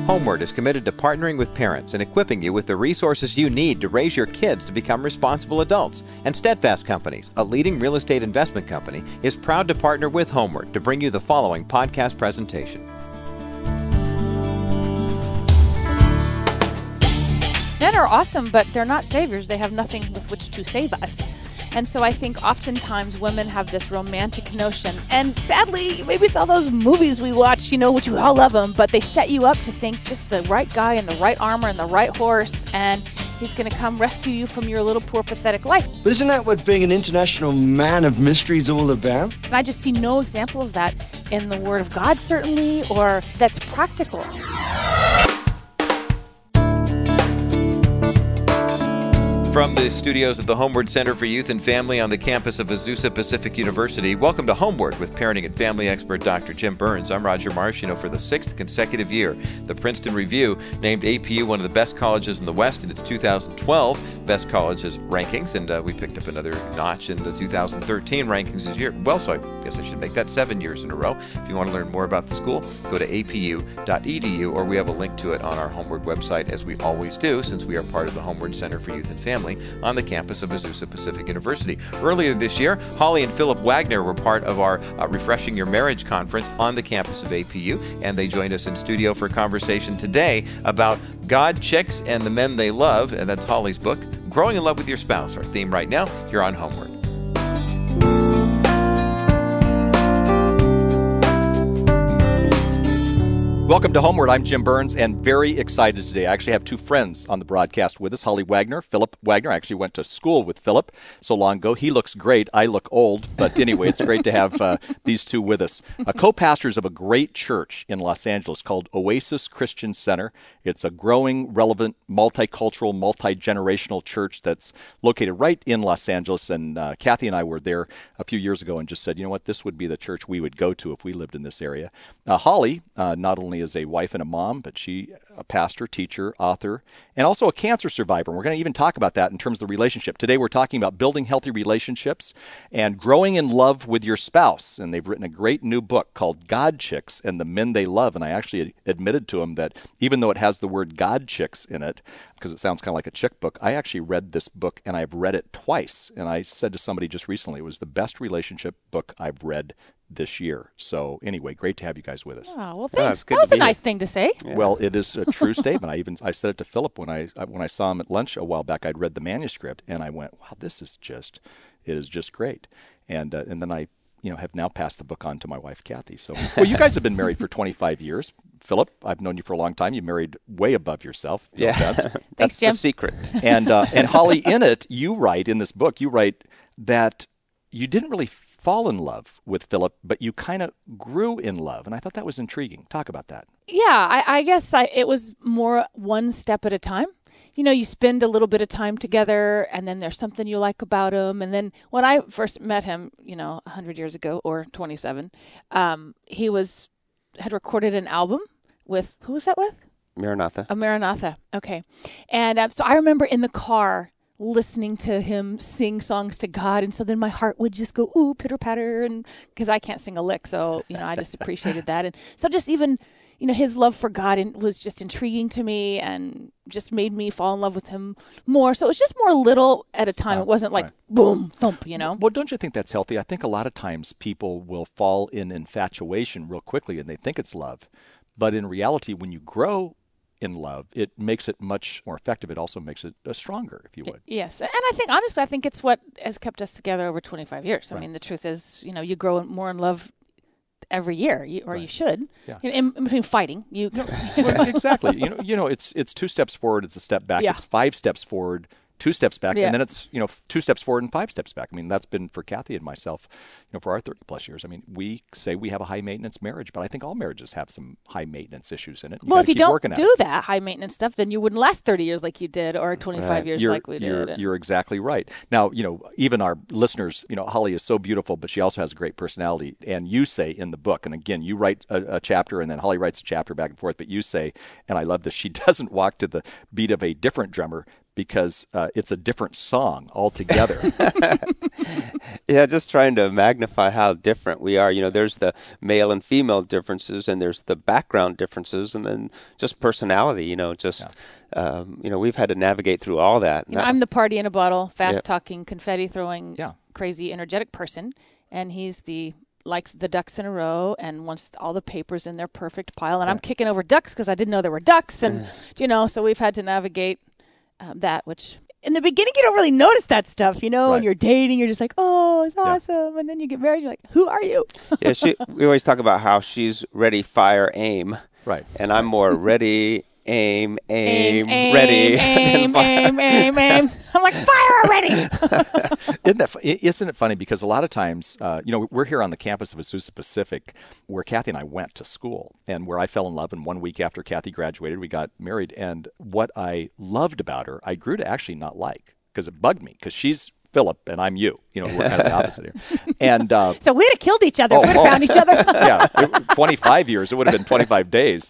Homeward is committed to partnering with parents and equipping you with the resources you need to raise your kids to become responsible adults. And Steadfast Companies, a leading real estate investment company, is proud to partner with Homeward to bring you the following podcast presentation. Men are awesome, but they're not saviors. They have nothing with which to save us. And so I think oftentimes women have this romantic notion, and sadly, maybe it's all those movies we watch, which we all love them, but they set you up to think just the right guy in the right armor and the right horse, and he's going to come rescue you from your little poor pathetic life. But isn't that what being an international man of mystery is all about? And I just see no example of that in the Word of God, certainly, or that's practical. From the studios of the Homeward Center for Youth and Family on the campus of Azusa Pacific University, welcome to Homeward with parenting and family expert Dr. Jim Burns. I'm Roger Marsh. For the 6th consecutive year, the Princeton Review named APU one of the best colleges in the West in its 2012 Best Colleges rankings, and we picked up another notch in the 2013 rankings this year. Well, so I guess I should make that 7 years in a row. If you want to learn more about the school, go to apu.edu, or we have a link to it on our Homeward website, as we always do, since we are part of the Homeward Center for Youth and Family on the campus of Azusa Pacific University. Earlier this year, Holly and Philip Wagner were part of our Refreshing Your Marriage conference on the campus of APU, and they joined us in studio for a conversation today about God, chicks, and the men they love, and that's Holly's book, Growing in Love with Your Spouse, our theme right now here on Homeward. Welcome to Homeward. I'm Jim Burns, and very excited today. I actually have two friends on the broadcast with us, Holly Wagner, Philip Wagner. I actually went to school with Philip so long ago. He looks great. I look old. But anyway, it's great to have these two with us. Co-pastors of a great church in Los Angeles called Oasis Christian Center. It's a growing, relevant, multicultural, multi-generational church that's located right in Los Angeles. And Kathy and I were there a few years ago and just said, you know what, this would be the church we would go to if we lived in this area. Holly, not only is a wife and a mom, but she a pastor, teacher, author, and also a cancer survivor. And we're going to even talk about that in terms of the relationship. Today we're talking about building healthy relationships and growing in love with your spouse. And they've written a great new book called God Chicks and the Men They Love. And I actually admitted to them that even though it has the word God Chicks in it, because it sounds kind of like a chick book, I actually read this book and I've read it twice. And I said to somebody just recently, it was the best relationship book I've read this year. So anyway, great to have you guys with us. Oh, well, thanks. That was a nice thing to say. Yeah. Well, it is a true statement. I said it to Philip when I saw him at lunch a while back. I'd read the manuscript and I went, wow, it is just great. And then I have now passed the book on to my wife, Kathy. So, well, you guys have been married for 25 years. Philip, I've known you for a long time. You married way above yourself. Yeah, that's Jim. the secret. And Holly, in it, you write that you didn't really fall in love with Philip, but you kind of grew in love. And I thought that was intriguing. Talk about that. Yeah, I guess it was more one step at a time. You spend a little bit of time together, and then there's something you like about him. And then when I first met him, 100 years ago, or 27, he had recorded an album with, who was that with? Maranatha. Maranatha. Okay. And so I remember in the car listening to him sing songs to God, and so then my heart would just go, ooh, pitter-patter, and because I can't sing a lick, so, I just appreciated that. And so just even, his love for God was just intriguing to me and just made me fall in love with him more. So it was just more little at a time. It wasn't like, boom, thump, Well, don't you think that's healthy? I think a lot of times people will fall in infatuation real quickly, and they think it's love. But in reality, when you grow in love, it makes it much more effective. It also makes it stronger, if you would. Yes. And I think, honestly, it's what has kept us together over 25 years. Right. I mean, the truth is, you grow more in love every year, you should. Yeah. In between fighting, Well, exactly. It's 2 steps forward, it's a step back. Yeah. It's 5 steps forward, 2 steps back, and then it's 2 steps forward and 5 steps back. I mean, that's been for Kathy and myself, for our 30+ years. I mean, we say we have a high maintenance marriage, but I think all marriages have some high maintenance issues in it. Well, if you don't do that high maintenance stuff, then you wouldn't last 30 years like you did, or 25 years like we did. You're exactly right. Now, even our listeners, Holly is so beautiful, but she also has a great personality. And you say in the book, and again, you write a chapter, and then Holly writes a chapter back and forth. But you say, and I love this, she doesn't walk to the beat of a different drummer, because it's a different song altogether. Yeah, just trying to magnify how different we are. There's the male and female differences, and there's the background differences, and then just personality. We've had to navigate through all that. I'm the party in a bottle, fast-talking, confetti-throwing, Yeah. crazy, energetic person, and he's likes the ducks in a row and wants all the papers in their perfect pile. And I'm kicking over ducks because I didn't know there were ducks, and so we've had to navigate that, which in the beginning you don't really notice that stuff, Right. when you're dating, you're just like, oh, it's awesome. And then you get married, you're like, who are you? Yeah, we always talk about how she's ready, fire, aim. Right. And I'm more ready, aim, ready. Aim. I'm like, fire already. Isn't it funny? Because a lot of times, we're here on the campus of Azusa Pacific, where Kathy and I went to school, and where I fell in love. And 1 week after Kathy graduated, we got married. And what I loved about her, I grew to actually not like, because it bugged me, because she's Philip and I'm you. We're kind of the opposite here. And so we'd have killed each other if we'd have found each other. Yeah, 25 years. It would have been 25 days.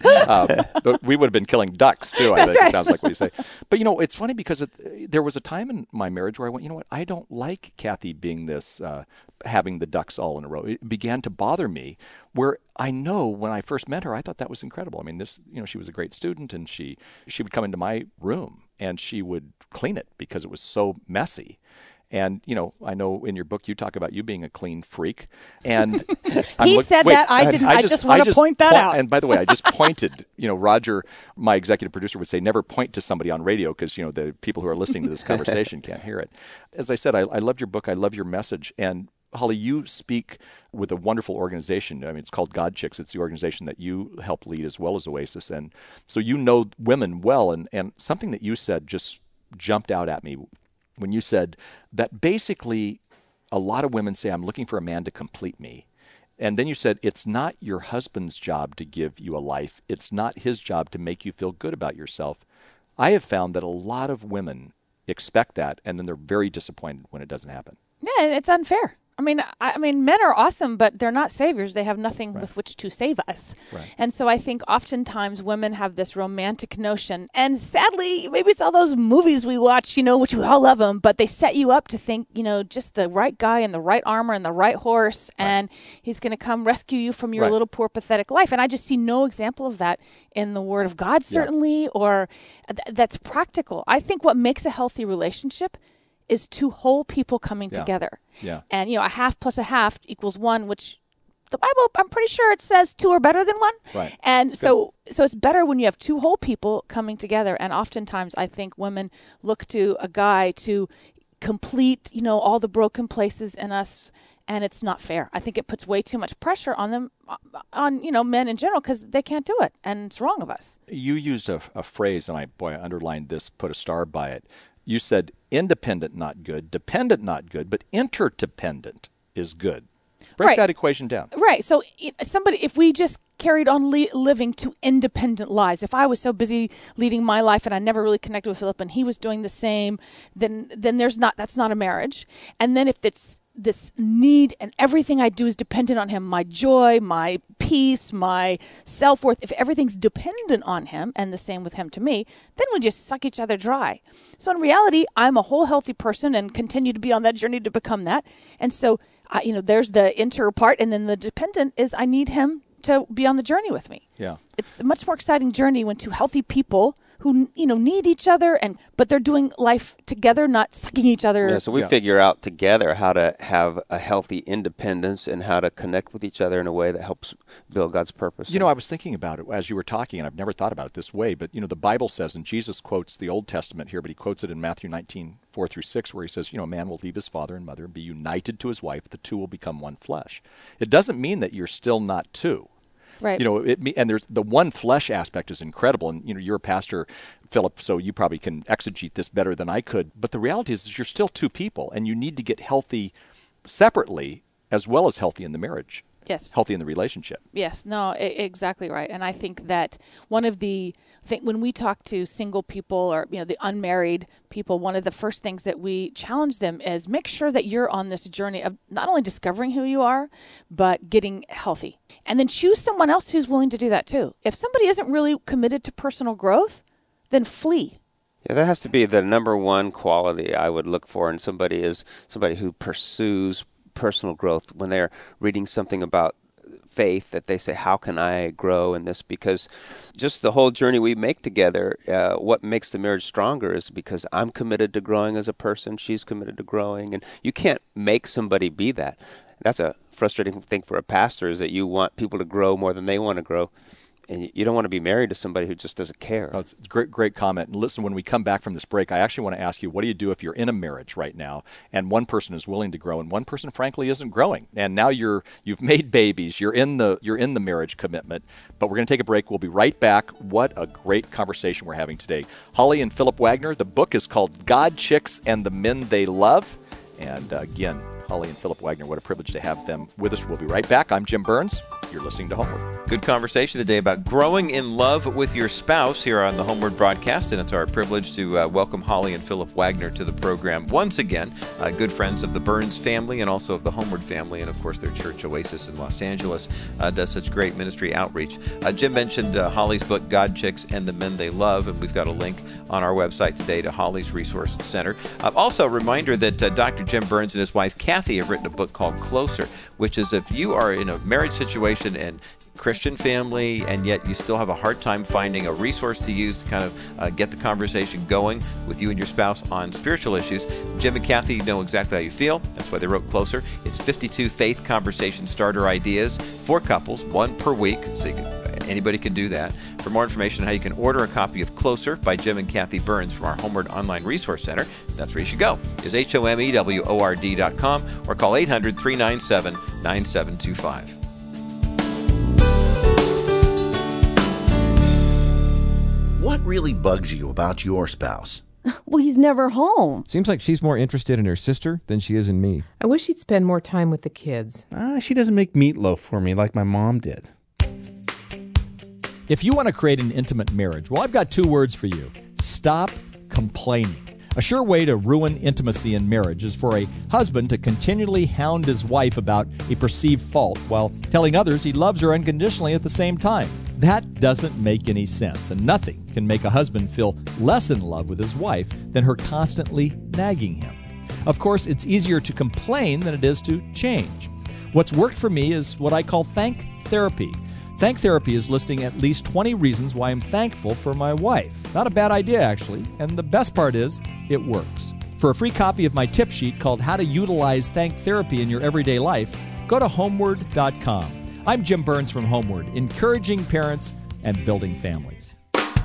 But we would have been killing ducks, too, I think. Right. It sounds like what you say. But, it's funny because there was a time in my marriage where I went, I don't like Kathy being this, having the ducks all in a row. It began to bother me, where I know when I first met her, I thought that was incredible. I mean, she was a great student, and she would come into my room, and she would clean it because it was so messy. And, I know in your book you talk about you being a clean freak. And he said that. I didn't. I just want to point that out. And by the way, I just pointed. Roger, my executive producer, would say never point to somebody on radio because, the people who are listening to this conversation can't hear it. As I said, I loved your book. I love your message. And Holly, you speak with a wonderful organization. I mean, it's called God Chicks. It's the organization that you help lead as well as Oasis. And so you know women well. And something that you said just jumped out at me when you said that basically a lot of women say, I'm looking for a man to complete me. And then you said, it's not your husband's job to give you a life. It's not his job to make you feel good about yourself. I have found that a lot of women expect that, and then they're very disappointed when it doesn't happen. Yeah, it's unfair. I mean, men are awesome, but they're not saviors. They have nothing with which to save us. Right. And so I think oftentimes women have this romantic notion, and sadly, maybe it's all those movies we watch, which we all love them, but they set you up to think, just the right guy in the right armor and the right horse, and he's going to come rescue you from your little poor pathetic life. And I just see no example of that in the Word of God, certainly, or that's practical. I think what makes a healthy relationship is two whole people coming together. Yeah. And, a half plus a half equals one, which the Bible, I'm pretty sure it says two are better than one. Right. And so it's better when you have two whole people coming together. And oftentimes I think women look to a guy to complete, all the broken places in us. And it's not fair. I think it puts way too much pressure on them, on men in general, because they can't do it. And it's wrong of us. You used a phrase, and I underlined this, put a star by it. You said independent, not good, dependent, not good, but interdependent is good. Break that equation down. Right. So if we just carried on living two independent lives, if I was so busy leading my life and I never really connected with Philip and he was doing the same, then that's not a marriage. And then if it's this need and everything I do is dependent on him, my joy, my peace, my self-worth, if everything's dependent on him, and the same with him to me, then we just suck each other dry. So in reality, I'm a whole healthy person and continue to be on that journey to become that. And so, there's the inter part, and then the dependent is I need him to be on the journey with me. Yeah. It's a much more exciting journey when two healthy people who need each other, but they're doing life together, not sucking each other. Yeah, so we figure out together how to have a healthy independence and how to connect with each other in a way that helps build God's purpose. I was thinking about it as you were talking, and I've never thought about it this way, but the Bible says, and Jesus quotes the Old Testament here, but he quotes it in Matthew 19:4-6, where he says, a man will leave his father and mother and be united to his wife. The two will become one flesh. It doesn't mean that you're still not two. Right. And there's the one flesh aspect is incredible. And, you're a pastor, Philip, so you probably can exegete this better than I could. But the reality is you're still two people, and you need to get healthy separately as well as healthy in the marriage. Yes. Healthy in the relationship. Yes. No, exactly right. And I think that one of when we talk to single people or, the unmarried people, one of the first things that we challenge them is make sure that you're on this journey of not only discovering who you are, but getting healthy. And then choose someone else who's willing to do that too. If somebody isn't really committed to personal growth, then flee. Yeah, that has to be the number one quality I would look for in somebody, is somebody who pursues personal growth when they're reading something about faith, that they say, how can I grow in this? Because just the whole journey we make together, what makes the marriage stronger is because I'm committed to growing as a person, she's committed to growing, and you can't make somebody be that. That's a frustrating thing for a pastor, is that you want people to grow more than they want to grow. And you don't want to be married to somebody who just doesn't care. Oh, it's a great comment. And listen, when we come back from this break, I actually want to ask you, what do you do if you're in a marriage right now and one person is willing to grow and one person, frankly, isn't growing? And now you've made babies, you're in the marriage commitment. But we're going to take a break. We'll be right back. What a great conversation we're having today. Holly and Philip Wagner. The book is called God, Chicks, and the Men They Love. And again, Holly and Philip Wagner, what a privilege to have them with us. We'll be right back. I'm Jim Burns. You're listening to Homeward. Good conversation today about growing in love with your spouse here on the Homeward broadcast, and it's our privilege to welcome Holly and Philip Wagner to the program once again. Good friends of the Burns family and also of the Homeward family, and of course their church Oasis in Los Angeles does such great ministry outreach. Jim mentioned Holly's book, God, Chicks, and the Men They Love, and we've got a link on our website today to Holly's Resource Center. Also, a reminder that Dr. Jim Burns and his wife Kathy have written a book called Closer, which is if you are in a marriage situation and Christian family, and yet you still have a hard time finding a resource to use to kind of get the conversation going with you and your spouse on spiritual issues. Jim and Kathy know exactly how you feel. That's why they wrote Closer. It's 52 faith conversation starter ideas for couples, one per week, so anybody can do that. For more information on how you can order a copy of Closer by Jim and Kathy Burns from our Homeward Online Resource Center, that's where you should go, is HOMEWORD.com, or call 800-397-9725. What really bugs you about your spouse? Well, he's never home. Seems like she's more interested in her sister than she is in me. I wish he'd spend more time with the kids. She doesn't make meatloaf for me like my mom did. If you want to create an intimate marriage, well, I've got 2 words for you. Stop complaining. A sure way to ruin intimacy in marriage is for a husband to continually hound his wife about a perceived fault while telling others he loves her unconditionally at the same time. That doesn't make any sense, and nothing can make a husband feel less in love with his wife than her constantly nagging him. Of course, it's easier to complain than it is to change. What's worked for me is what I call thank therapy. Thank therapy is listing at least 20 reasons why I'm thankful for my wife. Not a bad idea, actually, and the best part is, it works. For a free copy of my tip sheet called How to Utilize Thank Therapy in Your Everyday Life, go to homeward.com. I'm Jim Burns from Homeward, encouraging parents and building families.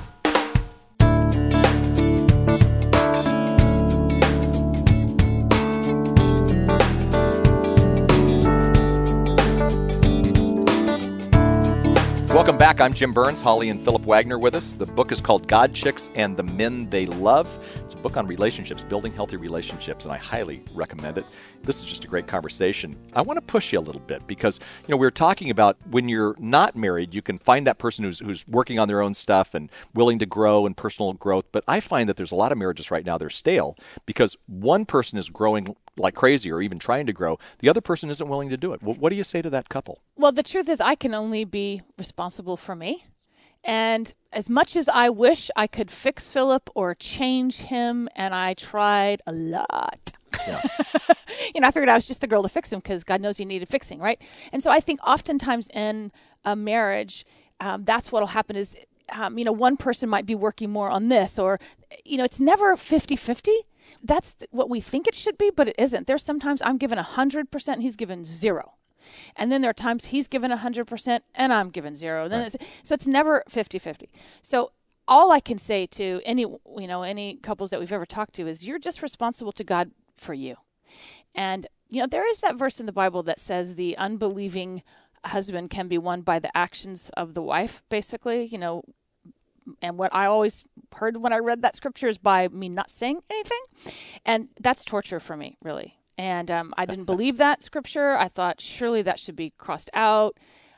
Welcome back. I'm Jim Burns. Holly and Philip Wagner with us. The book is called God, Chicks, and the Men They Love. It's a book on relationships, building healthy relationships, and I highly recommend it. This is just a great conversation. I want to push you a little bit because, we were talking about when you're not married, you can find that person who's working on their own stuff and willing to grow and personal growth. But I find that there's a lot of marriages right now, they're stale because one person is growing like crazy or even trying to grow. The other person isn't willing to do it. What do you say to that couple? Well, the truth is I can only be responsible for me. And as much as I wish I could fix Philip or change him, and I tried a lot. Yeah. I figured I was just the girl to fix him because God knows he needed fixing, right? And so I think oftentimes in a marriage, that's what'll happen is, one person might be working more on this or, it's never 50-50. That's what we think it should be, but it isn't. There's sometimes I'm given 100% and he's given 0. And then there are times he's given 100% and I'm given 0. Then so it's never 50-50. So all I can say to any couples that we've ever talked to is you're just responsible to God for you. And, there is that verse in the Bible that says the unbelieving husband can be won by the actions of the wife, basically, and what I always heard when I read that scripture is by me not saying anything. And that's torture for me, really. And I didn't believe that scripture. I thought surely that should be crossed out.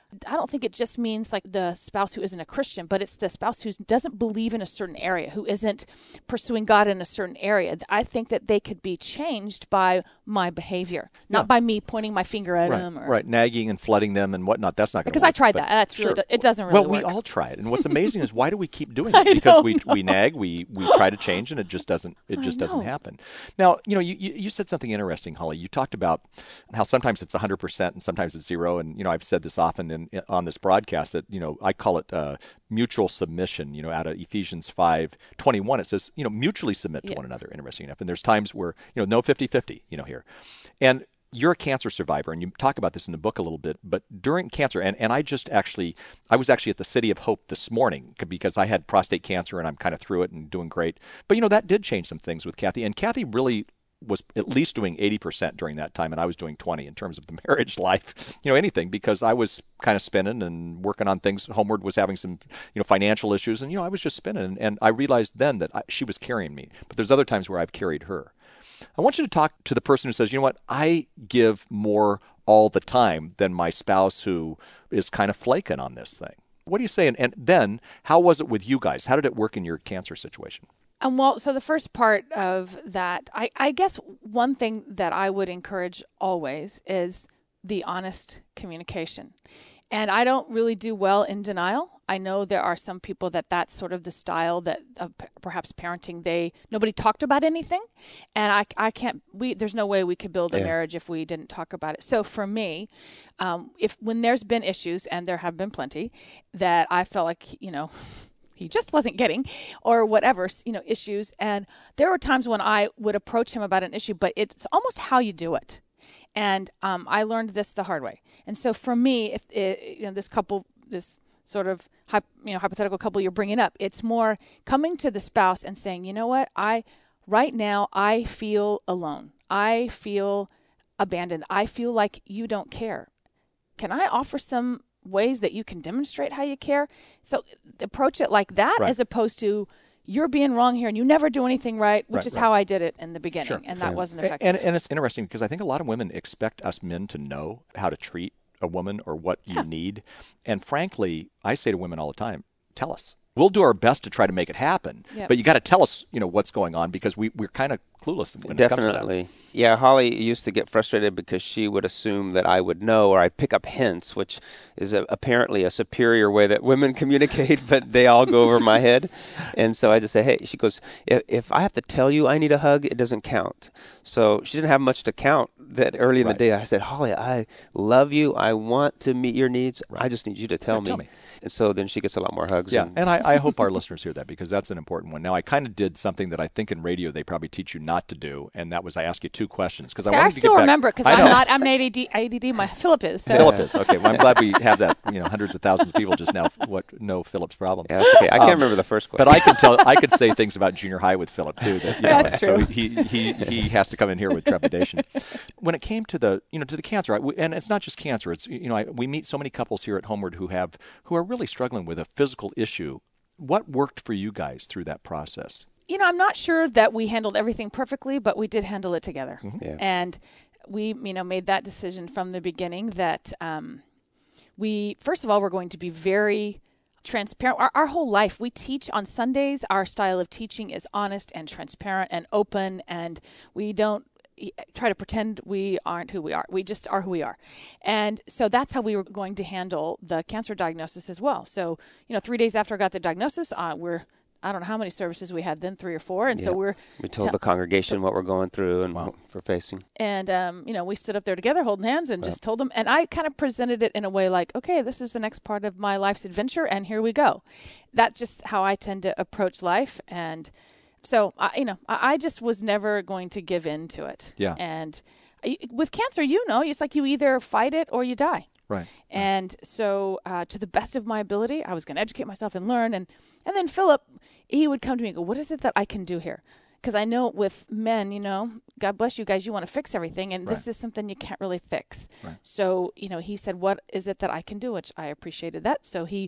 I don't think it just means like the spouse who isn't a Christian, but it's the spouse who doesn't believe in a certain area, who isn't pursuing God in a certain area. I think that they could be changed by my behavior, not by me pointing my finger at them. Right, nagging and flooding them and whatnot. That's not going to work. Because I tried that. That's really, it doesn't really work. Well, we all try it. And what's amazing is why do we keep doing it? Because we nag, we try to change, and it just doesn't happen. Now, you said something interesting, Holly. You talked about how sometimes it's 100% and sometimes it's 0. And, I've said this often on this broadcast that, I call it mutual submission. Out of Ephesians 5:21, it says, mutually submit to one another, interesting enough. And there's times where, no 50-50, here. And you're a cancer survivor, and you talk about this in the book a little bit, but during cancer, and I was actually at the City of Hope this morning because I had prostate cancer and I'm kind of through it and doing great. But, that did change some things with Kathy, and Kathy really was at least doing 80% during that time, and I was doing 20 in terms of the marriage life, anything, because I was kind of spinning and working on things. Homeward was having some, financial issues, and, I was just spinning, and I realized then that she was carrying me, but there's other times where I've carried her. I want you to talk to the person who says, I give more all the time than my spouse who is kind of flaking on this thing. What do you say? And then how was it with you guys? How did it work in your cancer situation? So the first part of that, I guess one thing that I would encourage always is the honest communication. And I don't really do well in denial. I know there are some people that's sort of the style that perhaps parenting, nobody talked about anything. And I can't, there's no way we could build a marriage if we didn't talk about it. So for me, when there's been issues, and there have been plenty, that I felt like, he just wasn't getting, or whatever, issues. And there were times when I would approach him about an issue, but it's almost how you do it. And I learned this the hard way. And so for me, if this couple, this sort of hypothetical couple you're bringing up, it's more coming to the spouse and saying, you know what, right now I feel alone. I feel abandoned. I feel like you don't care. Can I offer some ways that you can demonstrate how you care? So approach it like that, as opposed to you're being wrong here and you never do anything right, which is how I did it in the beginning, and that wasn't effective. And it's interesting because I think a lot of women expect us men to know how to treat a woman or what you need. And frankly, I say to women all the time, tell us. We'll do our best to try to make it happen, but you got to tell us, what's going on, because we're kind of clueless when it comes to that. Yeah, Holly used to get frustrated because she would assume that I would know, or I'd pick up hints, which is apparently a superior way that women communicate, but they all go over my head. And so I just say, hey, she goes, if I have to tell you I need a hug, it doesn't count. So she didn't have much to count that early in the day. I said, Holly, I love you. I want to meet your needs. I just need you to tell me. And so then she gets a lot more hugs. Yeah, and I hope our listeners hear that, because that's an important one. Now, I kind of did something that I think in radio they probably teach you not to do, and that was I asked you 2 questions. Because I still remember, because I'm an ADD, my Philip is. So. Philip is, okay. Well, I'm glad we have that, hundreds of thousands of people just now know Philip's problem. Yeah, that's okay. I can't remember the first question. But I could say things about junior high with Philip, too. That's true. So he has to come in here with trepidation. When it came to the cancer, and it's not just cancer, it's, we meet so many couples here at Homeward who are really struggling with a physical issue. What worked for you guys through that process? I'm not sure that we handled everything perfectly, but we did handle it together. Mm-hmm. Yeah. And we, made that decision from the beginning that we, first of all, we're going to be very transparent. Our whole life, we teach on Sundays. Our style of teaching is honest and transparent and open, and we don't try to pretend we aren't who we are. We just are who we are. And so that's how we were going to handle the cancer diagnosis as well. So, 3 days after I got the diagnosis, I don't know how many services we had then, 3 or 4. And so we told the congregation what we're going through and what we're facing. And, we stood up there together holding hands and just told them. And I kind of presented it in a way like, okay, this is the next part of my life's adventure, and here we go. That's just how I tend to approach life. And so, I just was never going to give in to it. Yeah. And with cancer, it's like you either fight it or you die. Right. And so, to the best of my ability, I was going to educate myself and learn. And then Philip, he would come to me and go, what is it that I can do here? Because I know with men, God bless you guys, you want to fix everything. And this is something you can't really fix. Right. So, he said, what is it that I can do? Which I appreciated that. So he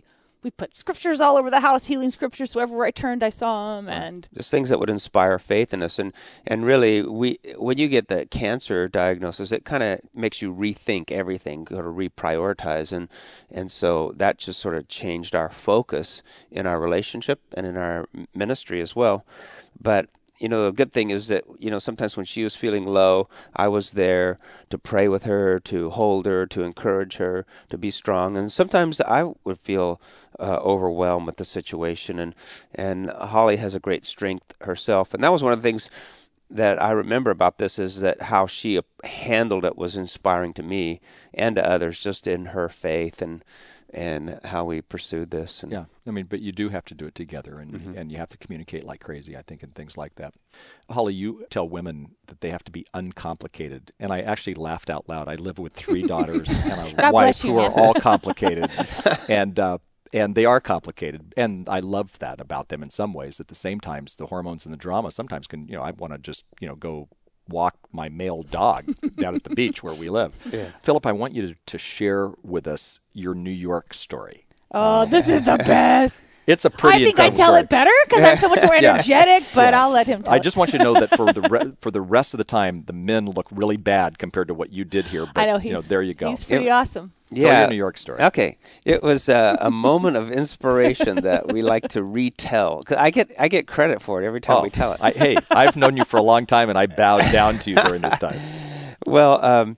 we put scriptures all over the house, healing scriptures. So everywhere I turned, I saw them. And just things that would inspire faith in us. And really, when you get the cancer diagnosis, it kind of makes you rethink everything, sort of reprioritize. And so that just sort of changed our focus in our relationship and in our ministry as well. But the good thing is that, sometimes when she was feeling low, I was there to pray with her, to hold her, to encourage her, to be strong. And sometimes I would feel overwhelmed with the situation. And Holly has a great strength herself. And that was one of the things that I remember about this, is that how she handled it was inspiring to me and to others, just in her faith and how we pursued this. And yeah, but you do have to do it together, and you have to communicate like crazy, I think, and things like that. Holly, you tell women that they have to be uncomplicated, and I actually laughed out loud. I live with 3 daughters and a wife who are all complicated, and they are complicated, and I love that about them in some ways. At the same time, the hormones and the drama sometimes can, I want to just, go walk my male dog down at the beach where we live. Yeah. Philip, I want you to share with us your New York story. Oh, this is the best. It's a pretty. I think I tell it better because I'm so much more energetic, but I'll let him tell I just want you to know that for the rest of the time, the men look really bad compared to what you did here. But, I know, there you go. He's pretty awesome. Yeah, your New York story. Okay, it was a moment of inspiration that we like to retell. 'Cause I get credit for it every time we tell it. I've known you for a long time, and I bowed down to you during this time. Well,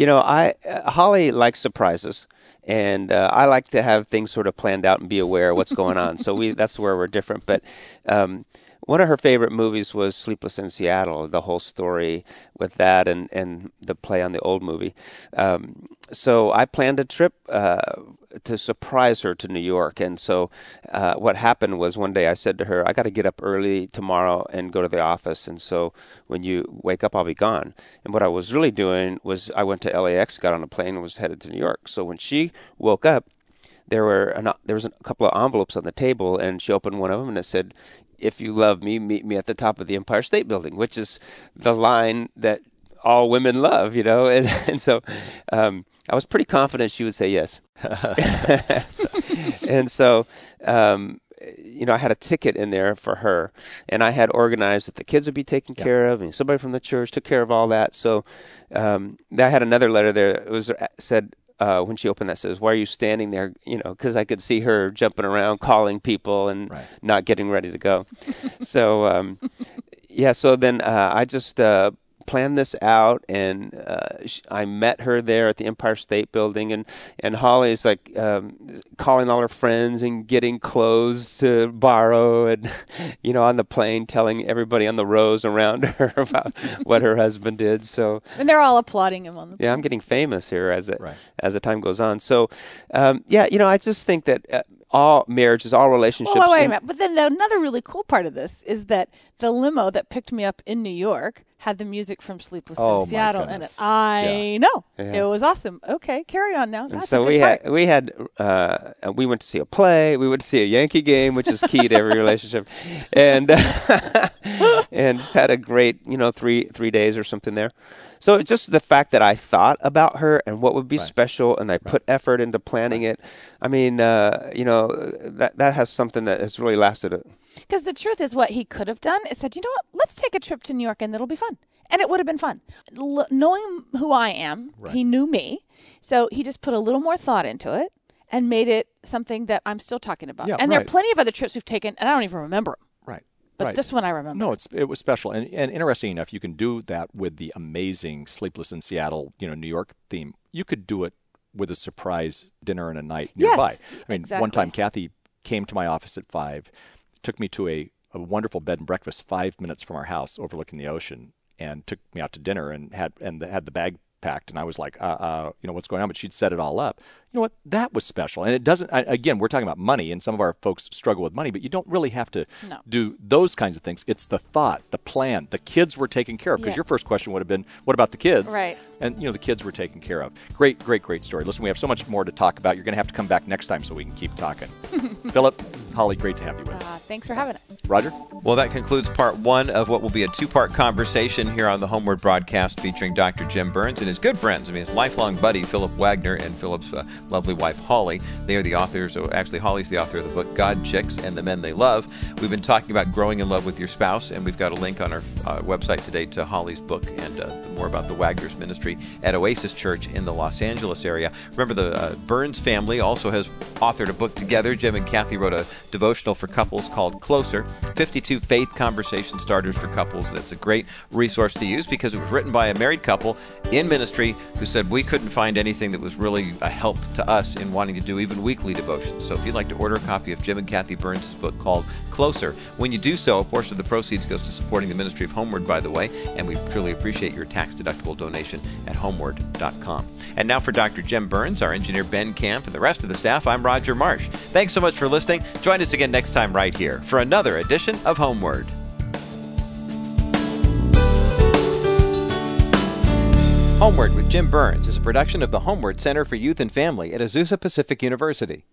Holly likes surprises, and I like to have things sort of planned out and be aware of what's going on. So that's where we're different. But one of her favorite movies was Sleepless in Seattle, the whole story with that and the play on the old movie. So I planned a trip to surprise her to New York. And so what happened was one day I said to her, I got to get up early tomorrow and go to the office. And so when you wake up, I'll be gone. And what I was really doing was I went to LAX, got on a plane, and was headed to New York. So when she woke up, there was a couple of envelopes on the table, and she opened one of them, and it said, "If you love me, meet me at the top of the Empire State Building," which is the line that all women love, And so I was pretty confident she would say yes. And so, I had a ticket in there for her, and I had organized that the kids would be taken care of, and somebody from the church took care of all that. So I had another letter there. It said, when she opened that, says, "Why are you standing there?" Because I could see her jumping around, calling people, and not getting ready to go. So, so then I just planned this out, and I met her there at the Empire State Building, and Holly's like calling all her friends and getting clothes to borrow, and on the plane telling everybody on the rows around her about what her husband did. So and they're all applauding him on the plane. Yeah, I'm getting famous here as the time goes on. So I just think that all marriages, all relationships. Well, wait a minute. But then another really cool part of this is that the limo that picked me up in New York had the music from Sleepless in Seattle in it. I know. Yeah. It was awesome. Okay, carry on now. That's so we went to see a play. We went to see a Yankee game, which is key to every relationship, and and just had a great 3 days or something there. So just the fact that I thought about her and what would be special, and I put effort into planning it. I mean, that has something that has really lasted. Because the truth is, what he could have done is said, what, let's take a trip to New York and it'll be fun. And it would have been fun. Knowing who I am, he knew me. So he just put a little more thought into it and made it something that I'm still talking about. Yeah, and there are plenty of other trips we've taken, and I don't even remember them. Right. But this one I remember. No, it was special. And interesting enough, you can do that with the amazing Sleepless in Seattle, New York theme. You could do it with a surprise dinner and a night nearby. Yes, I mean, one time Kathy came to my office at 5, took me to a wonderful bed and breakfast 5 minutes from our house overlooking the ocean, and took me out to dinner and had the bag packed, and I was like, what's going on? But she'd set it all up. You know what? That was special. And it doesn't, again, we're talking about money, and some of our folks struggle with money, but you don't really have to do those kinds of things. It's the thought, the plan. The kids were taken care of, because your first question would have been, what about the kids? Right. And, the kids were taken care of. Great, great, great story. Listen, we have so much more to talk about. You're going to have to come back next time so we can keep talking. Philip, Holly, great to have you with us. Thanks for having us. Roger? Well, that concludes part one of what will be a two-part conversation here on the Homeward broadcast featuring Dr. Jim Burns and his good friends. His lifelong buddy, Philip Wagner, and Philip's lovely wife, Holly. They are the authors, actually, Holly's the author of the book, God, Chicks, and the Men They Love. We've been talking about growing in love with your spouse, and we've got a link on our website today to Holly's book and more about the Wagner's ministry at Oasis Church in the Los Angeles area. Remember, the Burns family also has authored a book together. Jim and Kathy wrote a devotional for couples called Closer, 52 Faith Conversation Starters for Couples. It's a great resource to use because it was written by a married couple in ministry who said we couldn't find anything that was really a help to us in wanting to do even weekly devotions. So if you'd like to order a copy of Jim and Kathy Burns' book called Closer, when you do so, a portion of the proceeds goes to supporting the ministry of Homeward, by the way, and we truly appreciate your tax-deductible donation at homeward.com. And now for Dr. Jim Burns, our engineer Ben Camp, and the rest of the staff, I'm Roger Marsh. Thanks so much for listening. Join us again next time right here for another edition of Homeward. Homeward with Jim Burns is a production of the Homeward Center for Youth and Family at Azusa Pacific University.